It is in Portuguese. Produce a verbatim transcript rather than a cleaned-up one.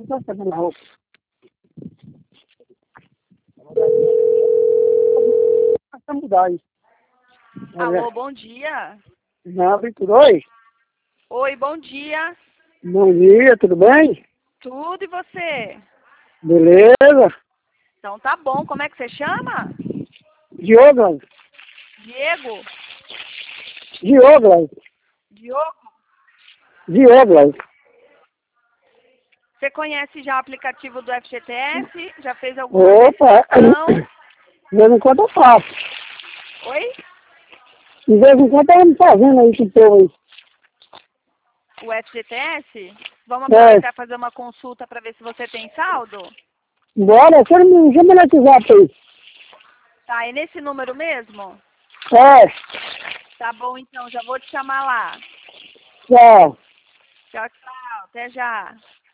Só fazendo a roupa. Pra mudar aí. Alô, bom dia. Não, tudo oi? Oi, bom dia. Bom dia, tudo bem? Tudo e você? Beleza? Então tá bom. Como é que você chama? Diogo, Diego? Diogo, Diogo? Diogo. Você conhece já o aplicativo do F G T S? Já fez alguma Opa, verificação? de vez em quando eu faço. Oi? De vez em quando eu me fazendo aí com o povo aí. O F G T S? Vamos É, aproveitar e fazer uma consulta para ver se você tem saldo? bora, você me chama no WhatsApp aí. Tá, é nesse número mesmo? É, Tá bom, então, já vou te chamar lá. tchau. Tchau, tchau. Até já.